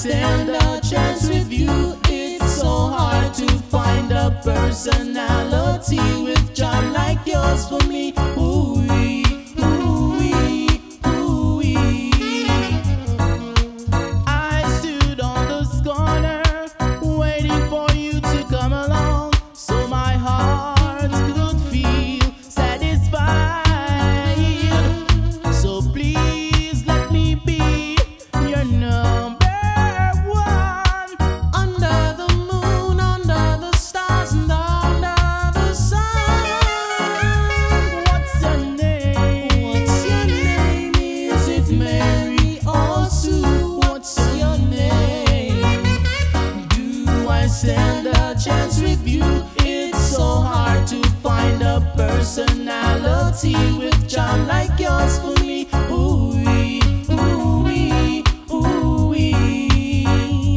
stand a chance with you? It's so hard to find a personality with charm like yours for me. Ooh-wee, ooh-wee, ooh-wee. I stood on this corner waiting for you to come along, so my heart could feel satisfied. So please let me be your number one. Under the moon, under the stars, and under the sun. What's your name? What's your name? Is it Mary or Sue? What's your name? Do I stand a chance with you? It's so hard to find a personality with charm like yours for me. Ooh-wee, ooh-wee, ooh-wee.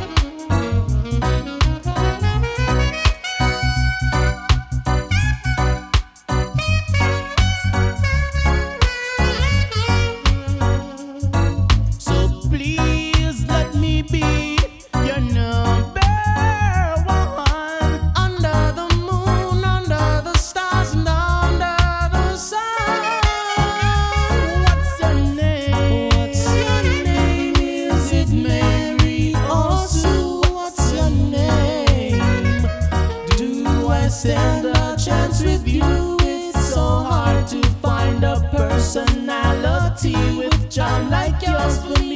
So please let me be your number one. Under the moon, under the stars, and under the sun. What's your name? What's your name? Is it Mary or Sue? What's your name? Do I stand a chance with you? It's so hard to find a personality with charm like yours for me.